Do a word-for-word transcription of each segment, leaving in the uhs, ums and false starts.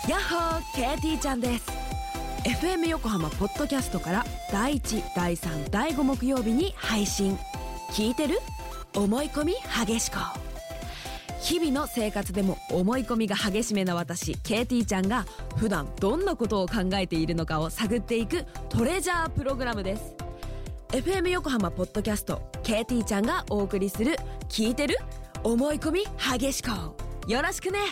やっほー ケーティー ちゃんです。 エフエム 横浜ポッドキャストからだいいち、だいさん、だいご木曜日に配信。聞いてる？思い込み激しこ。日々の生活でも思い込みが激しめな私 ケーティー ちゃんが普段どんなことを考えているのかを探っていくトレジャープログラムです。 エフエム 横浜ポッドキャスト ケーティー ちゃんがお送りする聞いてる？思い込み激しこ。よろしくね。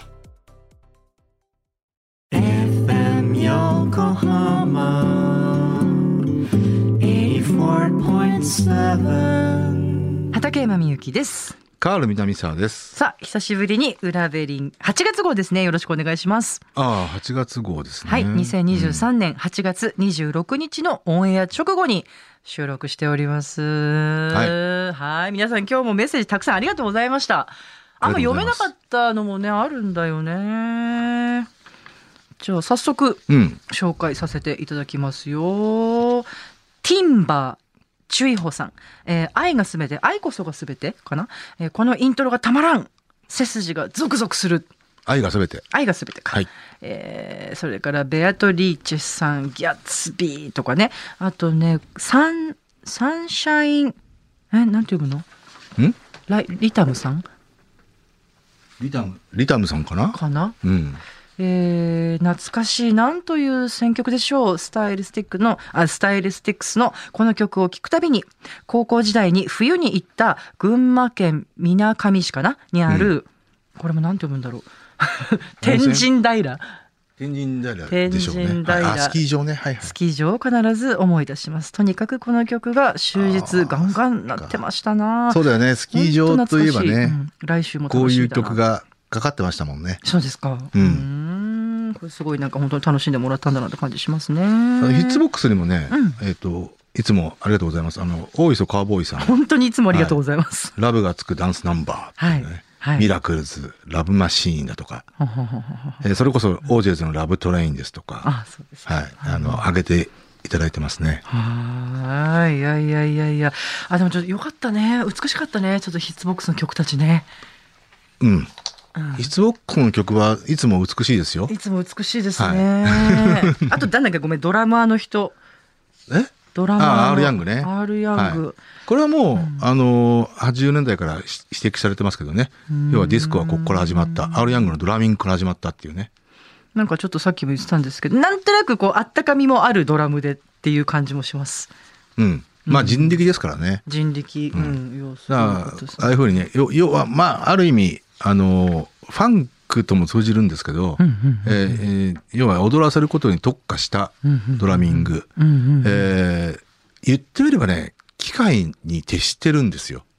エフエム 横浜 はちじゅうよんてんなな畠山みゆきです。 カール南沢です。 さあ久しぶりに裏ベリンはちがつ号ですね。よろしくお願いします。 ああはちがつ号ですね。 はい、にせんにじゅうさんねんはちがつにじゅうろくにちのオンエア直後に収録しております。はい、はい皆さん今日もメッセージたくさんありがとうございました。あんま読めなかったのもねあるんだよね。じゃあ早速、うん、紹介させていただきますよ。ティンバーチュイホさん、えー、愛がすべて、愛こそがすべてかな、えー、このイントロがたまらん、背筋がゾクゾクする。 愛がすべて、 愛がすべてか、はいえー、それからベアトリーチェさん、ギャッツビーとかね、あとねサンサンシャインえなんて読むの？んライリタムさんリタムリタムさんかなかな、 うんえー、懐かしいなんという選曲でしょう。スタイルスティックのあスタイルスティックスのこの曲を聴くたびに高校時代に冬に行った群馬県みなかみ市かなにある、うん、これもなんて読むんだろう天神平天神平でしょうね。 天神平、 はい、スキー場ね、はいはい、 スキー場を必ず思い出します。とにかくこの曲が終日ガンガンなってましたな。 そうだよね。スキー場といえばね、うん、 来週もこういう曲がかかってましたもんね。 そうですか。うん、うんこれすごいなんか本当に楽しんでもらったんだなって感じしますね。 あのヒッツボックスにもね、うん、えっといつもありがとうございます。あの大磯カーボーイさん、 本当にいつもありがとうございます。 はい、ラブがつくダンスナンバー、ねはいはい、ミラクルズ、ラブマシーンだとか、えー、それこそオージェルズのラブトレインですとか、あ、そうですね、はい、あの上げていただいてますね。 はい、いやいやいやいや、あでもちょっと良かったね、美しかったね、ちょっとヒッツボックスの曲たちね。 うん。ヒッツボックスの曲はいつも美しいですよ。 いつも美しいですね。はい、あとなんだっけごめんドラマーの人。 え？ドラマーのあ R ヤングね。 R ヤング、はい。 これはもう、うん、あのはちじゅうねんだいから指摘されてますけどね。要はディスコはここから始まった。R ヤングのドラミングから始まったっていうね。 なんかちょっとさっきも言ってたんですけど、なんとなくこうあったかみもあるドラムでっていう感じもします。 うん。まあ人力ですからね。 人力。うん。うん、要素ああいうふうにね、要はまあある意味あのファンクとも通じるんですけど、要は踊らせることに特化したドラミング、えー、言ってみればね機械に徹してるんですよ。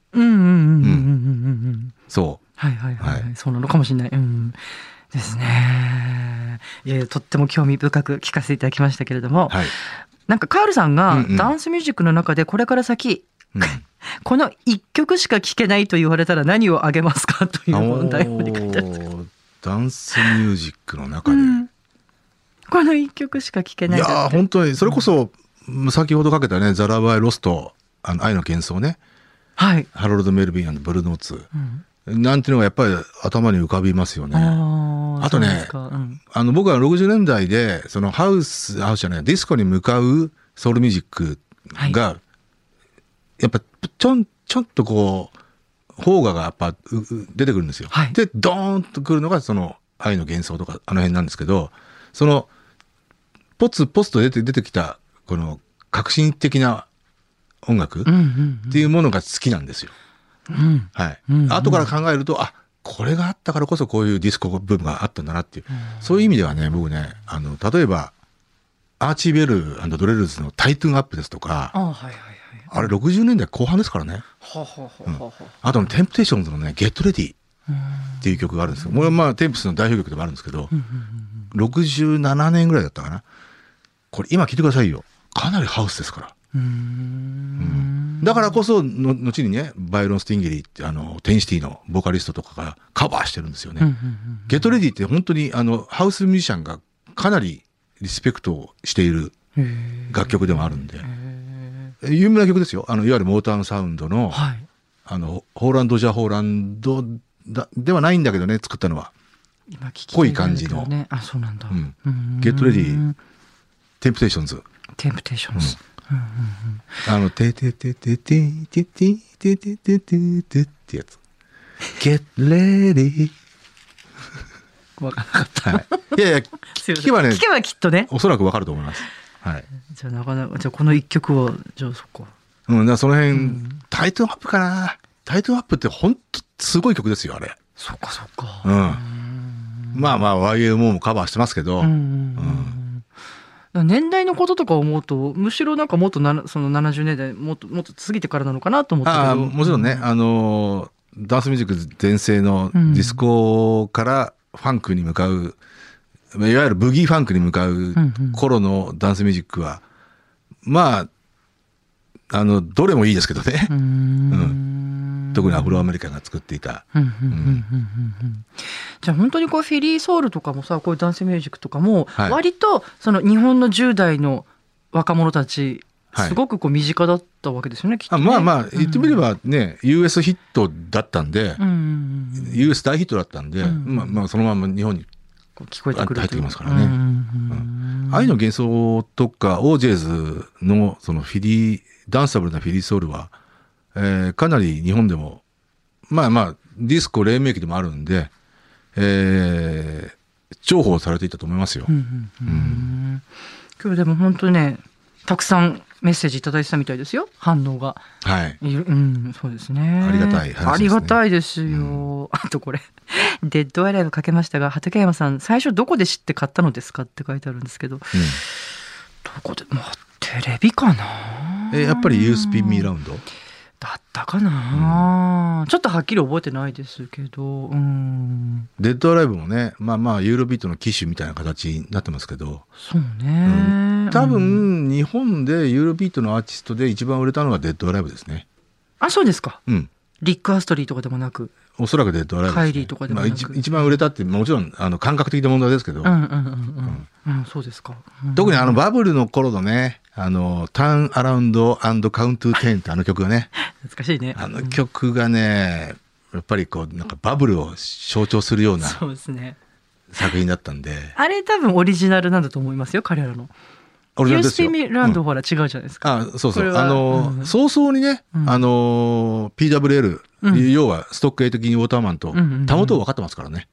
そうはいはいはい、はい、そうなのかもしれない、うん、ですね。いやとっても興味深く聞かせていただきましたけれども、はい、なんかカールさんがダンスミュージックの中でこれから先、うんうんこの一曲しか聴けないと言われたら何をあげますかという問題を書いてあるんですけど、 ダンスミュージックの中で、うん、 この一曲しか聴けない。 いや本当にそれこそ、うん、先ほどかけたねザラバイロストあの愛の幻想ね、はい、ハロルド・メルビン&ブルーノーツ、うん、なんていうのがやっぱり頭に浮かびますよね。 あ, あとね、うん、あの僕はろくじゅうねんだいでそのハウスハウスじゃないディスコに向かうソウルミュージックが、はいやっぱちょんちょんとこう邦画がやっぱ出てくるんですよ、はい、でドーンとくるのがその愛の幻想とかあの辺なんですけど、そのポツポツと出て出てきたこの革新的な音楽っていうものが好きなんですよ、うんはいうんうん、後から考えるとあこれがあったからこそこういうディスコ部分があったんだなっていう、うん、そういう意味ではね僕ねあの例えばアーチーベル&ドレルズのタイトゥーンアップですとか、あ、はいはいあれろくじゅうねんだいこう半ですからね。ははははは、うん、あとのテンプテーションズのねゲットレディっていう曲があるんですよ。これはまあテンプスの代表曲でもあるんですけど、ろくじゅうななねんぐらいだったかな。これ今聴いてくださいよ。かなりハウスですから。うん、うん、だからこその後にねバイロン・スティンゲリーってあのテンシティのボーカリストとかがカバーしてるんですよね。ゲットレディって本当にあのハウスミュージシャンがかなりリスペクトをしている楽曲でもあるんで。有名な曲ですよ。あのいわゆるモータウンサウンドの、はい、あのホーランド・ジャ・ホーランドだではないんだけどね作ったのは今聞きた濃いいんだけど感じの。 あ、そうなんだ。 うんうーんゲットレディテンプテーションズ。 テンプテーションズ。 あの、ててててててててててててってやつ。Get ready。 わからなかった。 はい。いやいや、 すいません聞けばね聞けばきっとね。 おそらくわかると思います。はい。 じゃあなかなか、じゃあこの一曲は、じゃあそっか。 うん、だからその辺、 うんタイトルアップかな。タイトルアップって本当すごい曲ですよ、あれ。 そっかそっか。 うん。まあまあ、ワイエムオー もカバーしてますけど、 うんうんうん、年代のこととか思うとむしろなんかもっとなそのななじゅうねんだいもっともっと過ぎてからなのかなと思ったけど。 ああ、もちろんね、あのー、ダンスミュージック全盛のディスコからファンクに向かう、いわゆるブギーファンクに向かう頃のダンスミュージックは、まあ、あの、どれもいいですけどね。 うんうん特にアフロアメリカンが作っていた。 じゃあ本当にこうフィリーソウルとかもさこういうダンスミュージックとかもはい割とその日本のじゅう代の若者たちはいすごくこう身近だったわけですよね、きっとね。 あまあまあ、言ってみればね、ユーエス ヒットだったんで、 うんうんうんうん、 ユーエス 大ヒットだったんで、 うんまあまあ、そのまま日本にこう聞こえてくる入ってきますからね。 うんうんうん愛の幻想とか、オージェイズのそのフィリー、ダンサブルなフィリーソウルは、えーかなり日本でも、まあまあ、ディスコ黎明期でもあるんで、えー、重宝されていたと思いますよ。 うんうんうん今日でも本当にねたくさんメッセージいただいてたみたいですよ、反応が。 はい。 いるうんそうですね。 ありがたい話ですねありがたいですよ、あとこれデッドアイライブかけましたが畠山さん最初どこで知って買ったのですかって書いてあるんですけど、どこでまあテレビかな。 えーやっぱり You Spin Me Round？ だったかな、うん、ちょっとはっきり覚えてないですけど、うん、 デッドアライブもね、まあまあ、ユーロビートの機種みたいな形になってますけど、 そうね、 うん多分、 うん、 日本でユーロビートのアーティストで一番売れたのがデッドアライブですね。 あ、そうですか。 うん。 リック・アストリーとかでもなく、 おそらくデッドアライブです、ね。 カイリーとかでもなく、 まあ、一一番売れたってもちろんあの感覚的な問題ですけど、 うんうんうんうん、うん、そうですか。うん、 特にあのバブルの頃のね、あのターンアラウンド&カウントテンってあの曲がね、 懐かしいね。 あの曲がね、やっぱりこうなんかバブルを象徴するようなそうですね。 作品だったんで、 あれ多分オリジナルなんだと思いますよ、彼らの。 オリジナルですよ。 ユーエスピー ランド、 うんほら違うじゃないですか。 あ、そうそう。 これはあの、 うん早々にね、 うんあの ピーダブリューエル、 うん要はストックエイトギンウォーターマンとうんうんうんたもと分かってますからね。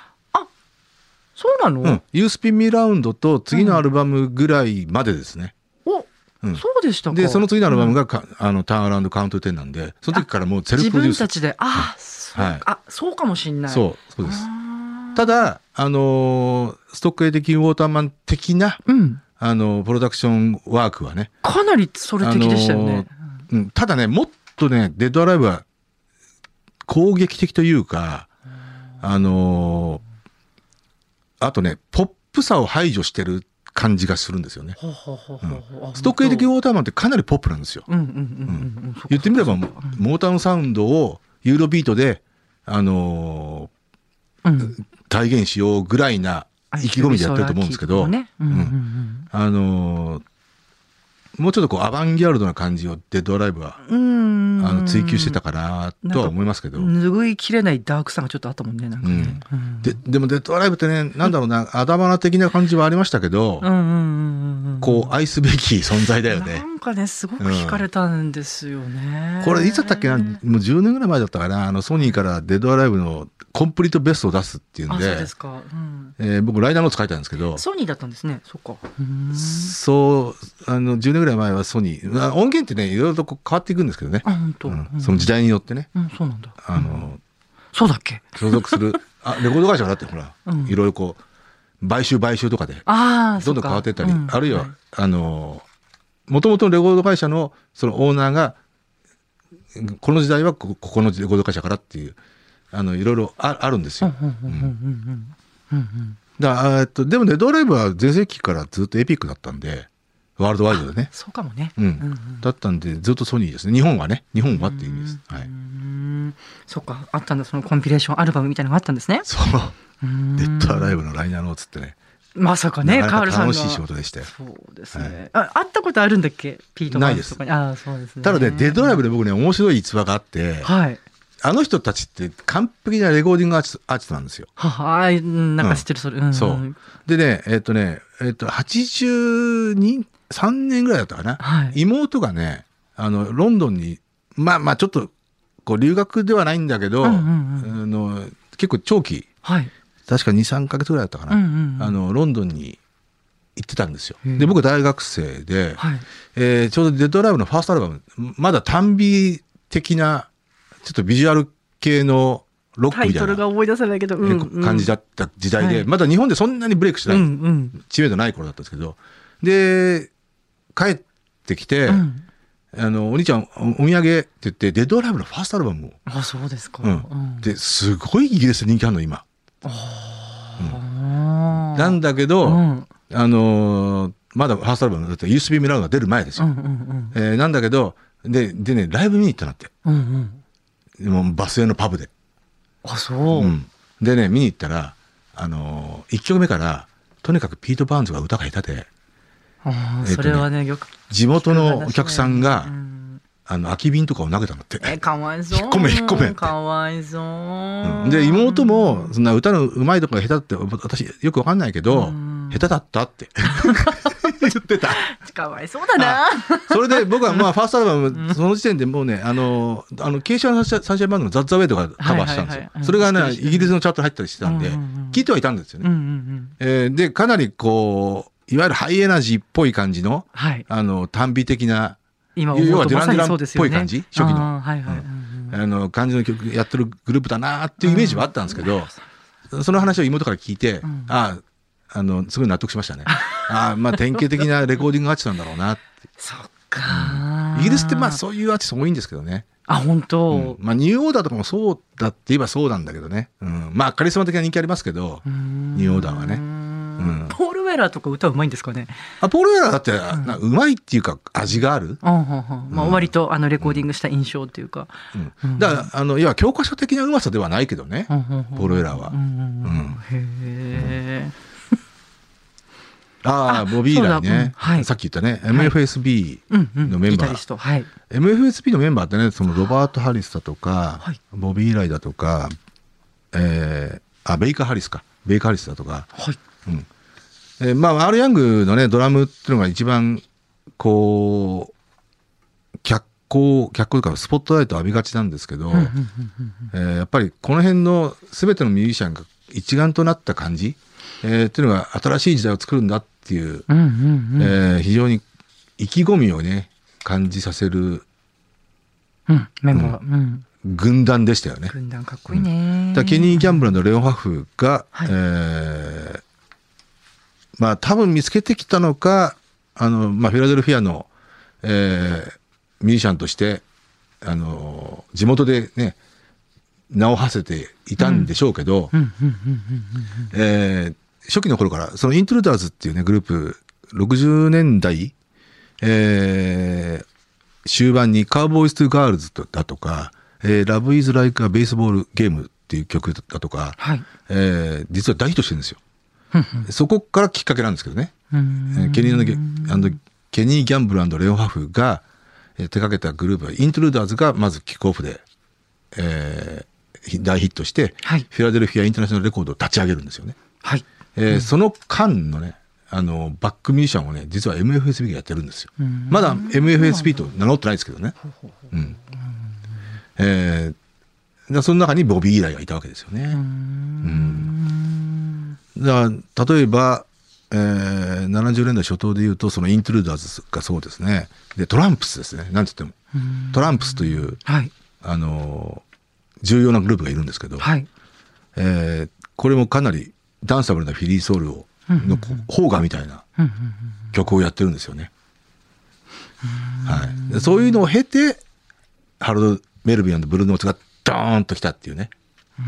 そうなの？ うん。You Spin Me Roundと次のアルバムぐらいまでですね。 お、 うんそうでしたか。 で、その次のアルバムがか、あの、ターンアラウンドカウントテンなんで、その時からもうセルフプロデュース。 自分たちで、あ、そう、 はいあ、そうかもしんない。 そう、そうです。 あーただ、あのーストックエイトギンウォーターマン的な、 うん、 あの、プロダクションワークはね。 かなりそれ的でしたよね。 あのーうん、ただね、もっとね、デッドアライブは攻撃的というか、あのーあとね、ポップさを排除してる感じがするんですよね。 ほうほうほうほうほうあストックエイトギンウォーターマンってかなりポップなんですよ。 うんうんうんうんうんそっか言ってみれば、 そっかモータウンサウンドをユーロビートで、あのうんー体現しようぐらいな意気込みでやってると思うんですけど、 ねうんうんうんあのーもうちょっとこうアバンギャルドな感じをデッドアライブは、 うんあの追求してたかなとは思いますけど。 拭いきれないダークさがちょっとあったもんね、なんかね。うんででもデッドアライブってね、なんだろうな、あだ花的な感じはありましたけど、 うんうんうんうんこう愛すべき存在だよなね。 んかね、すごく惹かれたんですよね。 これいつだったっけな、もうじゅうねんぐらい前だったかな、あのソニーからデッドアライブのコンプリートベストを出すっていうんあ、そうで、 ですか。うんえー僕ライナーノーツ書いたんですけど、 ソニーだったんですね。そっか。うんそう、あのじゅうねんぐらい前はソニー、あ音源ってね、いろいろとこう変わっていくんですけどね。 あ、本当。 うんその時代によってね、 うん、そうなんだ。 あの、 そうだっけ。 所属する、あ、レコード会社がだってほら、 うんいろいろこう、買収買収とかで、 ああ、 どんどん変わっていったり、 そっかあるいは、 うんあの、もともとのレコード会社のそのオーナーが、この時代はこここのレコード会社からっていう、あの、いろいろああるんですよ。 うんうんうんうんうんうんうんだからえっと、でもね、ドライブは全盛期からずっとエピックだったんで、ワールドワイドでね。 そうかもね。 うんうんうんだったんで、ずっとソニーですね。日本はね。日本はっていう意味です。はうい。 んそっか、あったんだ、そのコンピレーションアルバムみたいなのがあったんですね。 そう。 うんデッドアライブのライナーノーツってね。 まさかね、 なかなかカールさんが。 楽しい仕事でしたよ。 そうですね。あ、会ったことあるんだっけ、ピート・マンスとかに。ああ、そうですね。 ただね、デッドアライブで僕ね、面白い逸話があって、 はい。 あの人たちって完璧なレコーディングアーティスト、アーティストなんですよ。 はい、なんか知ってる、それ。うん、 そう。でね、えっとね、えっと、はちじゅうに、さんねんぐらいだったかな。はい、妹がね、あの、ロンドンに、まあまあちょっと、こう、留学ではないんだけど、うんうんうん、あの結構長期、はい、確かに、さんかげつぐらいだったかな。うんうんうん、あの、ロンドンに行ってたんですよ。で、僕大学生で、はい、えー、ちょうどデッドライブのファーストアルバム、まだ単美的な、ちょっとビジュアル系のロックみたいなタイトルが思い出せないけど、うんうん、感じだった時代で、はい、まだ日本でそんなにブレイクしてない、うんうん、知名度ない頃だったんですけど、で、帰ってきて、うん、あの、お兄ちゃん、お土産って言って、デッドライブのファーストアルバムを。 あ、そうですか。 うん。で、すごいイギリスで人気あるの、今。うん、なんだけど、うん、あのー、まだファーストアルバムだって ユーエスビー ミラーが出る前ですよ。うんうんうん、えー、なんだけど、で、でね、ライブ見に行ったなって。うんうん、もうバスへのパブで。 あ、そう、うん。 でね、見に行ったら、あのー、いっきょくめから、とにかくピート・バーンズが歌が下手で、 あ、えーとね、それはね、よく地元のお客さんが、うん、あの空き瓶とかを投げたのって。 え、かわいそう。 引っ込め引っ込めって。 かわいそう、 うん。で、妹も、そんな歌の上手いとか下手って、私よくわかんないけど、うん、下手だったって言ってた。 かわいそうだな。 それで僕はまあファーストアルバム、その時点でもうね、あの、あの、ケイシャのサンシャインバンドのザッツアウェイとかカバーしたんですよ。はいはいはい、それがね、イギリスのチャートに入ったりしてたんで、うんうんうん、聞いてはいたんですよね。うんうんうん、えー、で、かなりこう、いわゆるハイエナジーっぽい感じの、はい、あの、単美的な、 今要はデュランデュランっぽい感じ、 ね、 初期の、 はいはい、 うん、あの感じの曲やってるグループだなっていうイメージはあったんですけど、うん、その話を妹から聞いて、うん、ああ、あの、すごい納得しましたね。ああ、まあ典型的なレコーディングアーティストなんだろうなって。 そっか、 うん、イギリスってまあそういうアーティスト多いんですけどね。 あ、本当、 うん、まあニューオーダーとかもそうだって言えばそうなんだけどね。うん、まあカリスマ的な人気ありますけど、ニューオーダーはね。うん、 ポール・ウェラーとか歌うまいんですかね。 あ、ポール・ウェラーだって、うん、うまいっていうか味がある、 うんうんうん、まあ、割とあのレコーディングした印象っていうか、 うんうん、だからあのいわ教科書的なうまさではないけどね、うんうんうん、ポール・ウェラーは、うんうんうん、へー、ああ、ボビーライね、うん、はい、さっき言ったね、はい、エムエフエスビー のメンバー、 はい、 エムエフエスビー のメンバーってね、そのロバート・ハリスだとか、はい、ボビーライだとか、えー、あベイカー・ハリスかベイカー・ハリスだとか、はい、うん、えー、まあアール・ヤングのねドラムっていうのが一番こう脚光脚光というかスポットライトを浴びがちなんですけど、えー、やっぱりこの辺の全てのミュージシャンが一丸となった感じ、えー、っていうのが新しい時代を作るんだっていう、うんうんうん、えー、非常に意気込みをね感じさせる、 うん、メンバー、うん、 軍団でしたよね。 軍団かっこいいね。 うん、だケニー・ギャンブラーのレオン・ハフが、はい、えー、まあ多分見つけてきたのか、あの、まあ、フィラデルフィアの、えー、ミュージシャンとしてあの地元でね名を馳せていたんでしょうけど、初期の頃からそのイントルーダーズっていうねグループろくじゅうねんだい、えー、終盤にカウボーイズ・トゥ・ガールズだとか、えー、Love is like a baseball game っていう曲だとか、はい、えー、実は大ヒットしてるんですよ。そこからきっかけなんですけどね。ケニー・ケニー・ギャンブル&レオン・ハフが手掛けたグループはイントルーダーズがまずキックオフで、えー、大ヒットして、はい、フィラデルフィア・インターナショナル・レコードを立ち上げるんですよね。はい、えーうん、その間のねあのバックミュージシャンをね実は エムエフエスビー がやってるんですよ。まだ エムエフエスビー と名乗ってないですけどね。うん、えー、その中にボビー・イーライがいたわけですよね。うん、だから例えば、えー、ななじゅうねんだい初頭でいうとそのイントルーダーズがそうですね。でトランプスですね。なんて言ってもトランプスという、はい、あの重要なグループがいるんですけど、はい、えー、これもかなりダンサブルなフィリーソウルをの邦画みたいな曲をやってるんですよね。はい、そういうのを経てハロルド・メルビン&ブルーノーツがドーンと来たっていうね。うん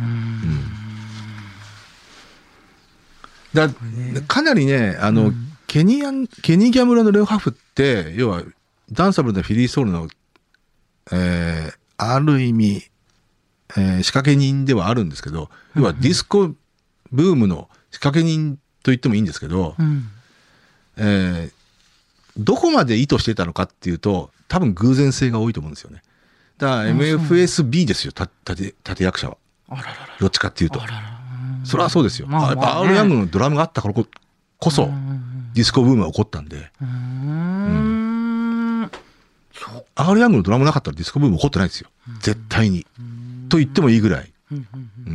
うん、だかなりねあの、うん、ケニアンケニー・ギャムラのレオハフって要はダンサブルなフィリーソウルの、えー、ある意味、えー、仕掛け人ではあるんですけど、要はディスコブームの仕掛け人と言ってもいいんですけど、うん、えー、どこまで意図してたのかっていうと多分偶然性が多いと思うんですよね。 だから エムエフエスビー ですよ、た立立役者は。 あららら。 どっちかっていうと。 あららら。 それはそうですよ。 まあまあねやっぱアール・ヤングのドラムがあったからここそ、ディスコブームが起こったんで。 うーん。そう。 アール・ヤングのドラムなかったらディスコブーム起こってないですよ。絶対に。と言ってもいいぐらい。うん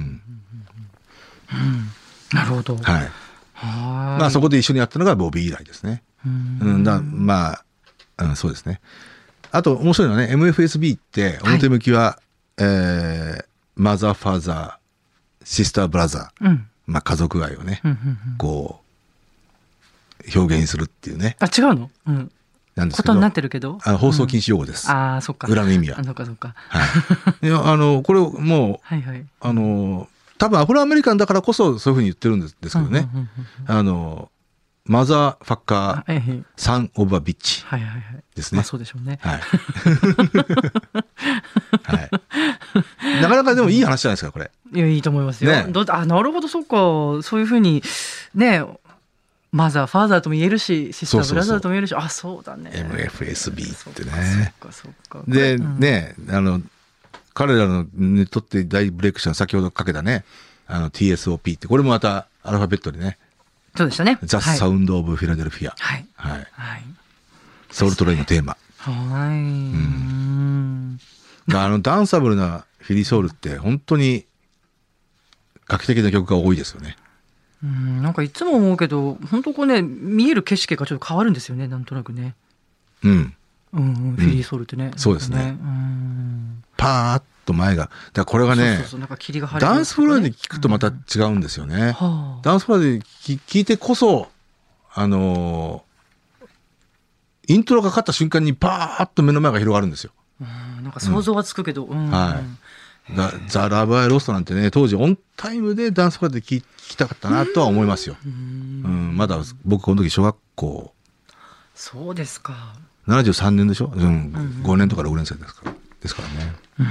なるほど。 はい。 はい。 まあそこで一緒にやったのがボビー以来ですね。うんだまあ、うん、そうですね。あと面白いのはね、エムエフエスビー って表向きは、はい、えー、マザーファーザーシスターブラザー、うん、まあ家族愛をね、うんうんうん、こう表現するっていうね。 あ、違うの？うん。 なんですけどことになってるけど。 あの放送禁止用語です。 うん、ああ、そっか。 裏の意味は。 あ、そっかそっか。 はい。いやあのこれもう、はいはい、あの多分アフロアメリカンだからこそそういうふうに言ってるんですけどね。あのマザーファッカーサンオブアビッチですね。 まあそうでしょうね。 はい。はい。なかなかでもいい話じゃないですかこれ。 いやいいと思いますよ。ね、どあなるほどそっかそういうふうにねマザーファーザーとも言えるしシスターブラザーとも言えるしあそうだね。 エムエフエスビー ってね。 そっかそっか。 で、うん、ねあの彼らのにとって大ブレイクしたの先ほどかけたねあの ティーエスオーピー ってこれもまたアルファベットでね。 そうでしたね。 ザ・サウンド・オブ・フィラデルフィア。 はい。 はい。 はい、 ソウルトレインのテーマ。 はい。うん。 あの、ダンサブルなフィリーソウルって本当に画期的な曲が多いですよね。 うん、なんかいつも思うけど、本当こうね、見える景色がちょっと変わるんですよね、なんとなくね。 うん。 うん、うん、フィリーソウルってね。 うん、そうですね。うん。パーッと前が。だからこれがね、ダンスフロアで聞くとまた違うんですよね。うんはあ、ダンスフロアで聞いてこそ、あのー、イントロがかかった瞬間にパーッと目の前が広がるんですよ。 うん、なんか想像はつくけど。うん、 はい。ザ・ラブ・アイ・ロストなんてね、当時オンタイムでダンスフロアで聞きたかったなとは思いますよ。うん、うん、まだ僕この時小学校。 そうですか。 ななじゅうさんねんでしょ、うん、ごねんとかろくねん生ですから。ですからね。 うー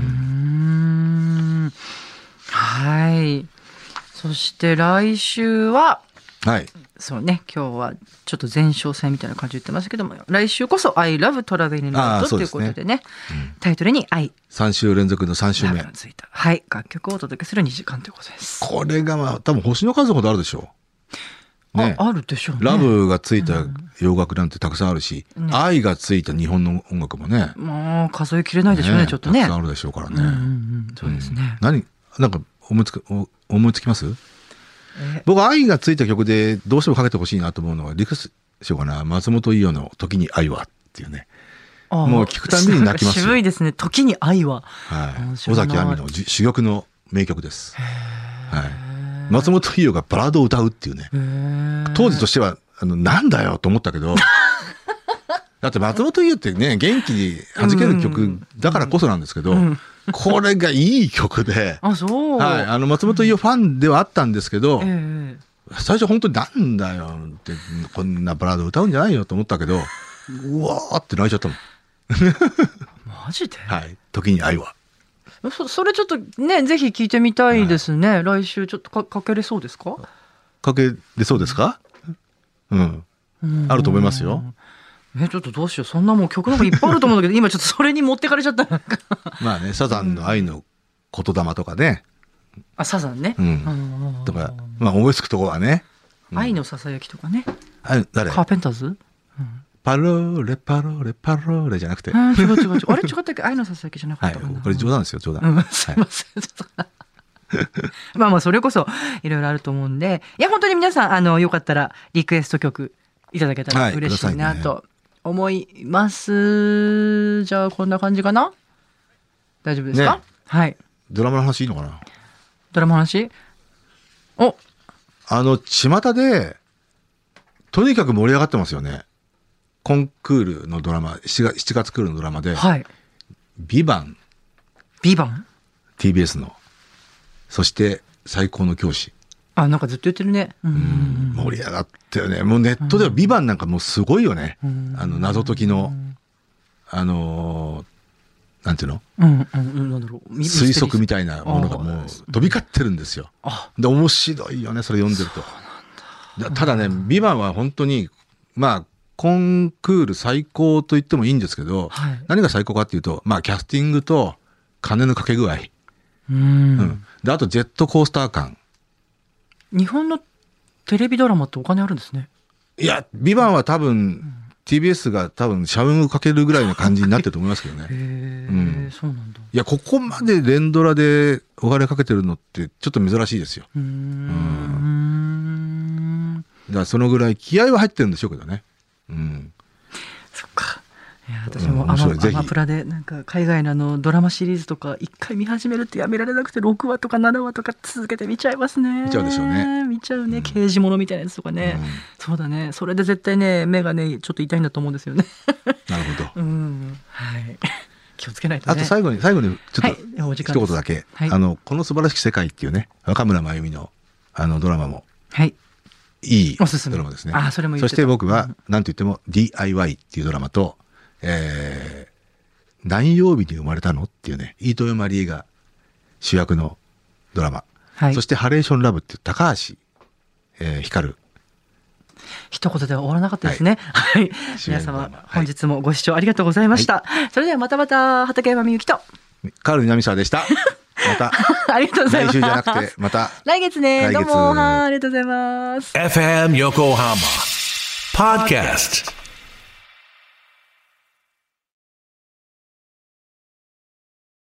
んはい。そして来週は、 はい。 そうね、今日はちょっと前哨戦みたいな感じで言ってますけども、来週こそ I love traveling light ということでね、うん、タイトルに I。 さん週連続のさん週目。 はい、楽曲をお届けするにじかんということです。 これがまあ多分星の数ほどあるでしょう。 ね、あ, あるでしょうね。 ラブがついた洋楽なんてたくさんあるし、うん、愛がついた日本の音楽もね。 もう数えきれないでしょうね、ねちょっとね。 たくさんあるでしょうからね。 うんうんうん、そうですね。 うん、何なんか思いつく思いつきます？え僕愛がついた曲でどうしてもかけてほしいなと思うのはリクエストしようかな。松本伊代の時に愛はっていうね。もう聞くたびに泣きますよ。 渋いですね。時に愛は。 はい。尾崎亜美の珠玉の名曲です。はい。松本伊代がバラードを歌うっていうね。当時としてはあのなんだよと思ったけど。だって松本伊代ってね元気に弾ける曲だからこそなんですけど、うん、これがいい曲で、 あそう。はい。 あの松本伊代ファンではあったんですけど、えー、最初本当になんだよってこんなバラード歌うんじゃないよと思ったけど、うわーって泣いちゃったもん。 マジで？ はい。時に愛は。 そ, それちょっとねぜひ聞いてみたいですね。はい、来週ちょっと か, かけれそうですか？ かけれそうですか？うん。うんあると思いますよ。 えちょっとどうしようそんなもう曲の方いっぱいあると思うんだけど今ちょっとそれに持ってかれちゃった。 まあねサザンの愛の言霊とかね。 あサザンね。 うん。とかまあ思いつくところはね。 うん、愛のささやきとかね。 あ誰？ カーペンターズ？うんパローレパローレパローレじゃなくて。 あ違う違う違う。あれ違ったっけ愛のささやきじゃなかったかな。 はい、これ冗談ですよ冗談。 うん、すいません。はい、まあまあそれこそいろいろあると思うんで、いや本当に皆さんあのよかったらリクエスト曲いただけたら嬉しいなと思います。はいね、じゃあこんな感じかな。大丈夫ですか？ね、はい。 ドラマの話いいのかな。 ドラマの話？お。 あの巷でとにかく盛り上がってますよね。コンクールのドラマ、しちがつ、しちがつクールのドラマで、 はい。 ビバン。 ビバンティービーエス の。そして、最高の教師。 あ、なんかずっと言ってるね。 うん、盛り上がったよね。もうネットではビバンなんかもうすごいよね。あの、謎解きの、あのー、なんていうの、 うんうん、なんだろう。 推測みたいなものがもう飛び交ってるんですよ。で、面白いよね、それ読んでると。ただね、ビバンは本当に、まあ、 コンクール最高と言ってもいいんですけど、 はい、 何が最高かっていうと、まあキャスティングと金のかけ具合。 うん、うん。 で、あとジェットコースター感。 日本のテレビドラマってお金あるんですね。 いや、ビバンは多分、うん、ティービーエス が多分社運をかけるぐらいの感じになってると思いますけどね。 へえ、うん、そうなんだ。 いや、ここまで連ドラでお金かけてるのってちょっと珍しいですよ。 うーん。 うんだからそのぐらい気合は入ってるんでしょうけどね。うん。 そっか。いや、私もアマ、うん、アマプラでなんか海外のあのドラマシリーズとか一回見始めるってやめられなくてろくわとかななわとか続けて見ちゃいますね。 見ちゃうでしょうね。 見ちゃうね。刑事物みたいなやつとかね。うん、そうだね。それで絶対ね、目がね、ちょっと痛いんだと思うんですよね。 なるほど。 うん。はい。気をつけないとね。 あと最後に、最後にちょっと、 はい、 一言だけ、はい。あの、この素晴らしき世界っていうね、若村真由美のあのドラマも。 はい。 いいドラマですね。 あ、それも言ってた。 そして僕は、なんと言っても ディーアイワイ っていうドラマと、えー、何曜日に生まれたのっていうね、飯豊まりえが主役のドラマ。はい、そしてハレーションラブっていう高橋、えー、光。 一言では終わらなかったですね。はい。皆様、本日もご視聴ありがとうございました。はい、それではまたまた、畠山みゆきと。 カール南沢でした。また。 ありがとうございます。 来週じゃなくて、また。 来月ね。どうも、はい、ありがとうございます。 エフエム 横浜 Podcast。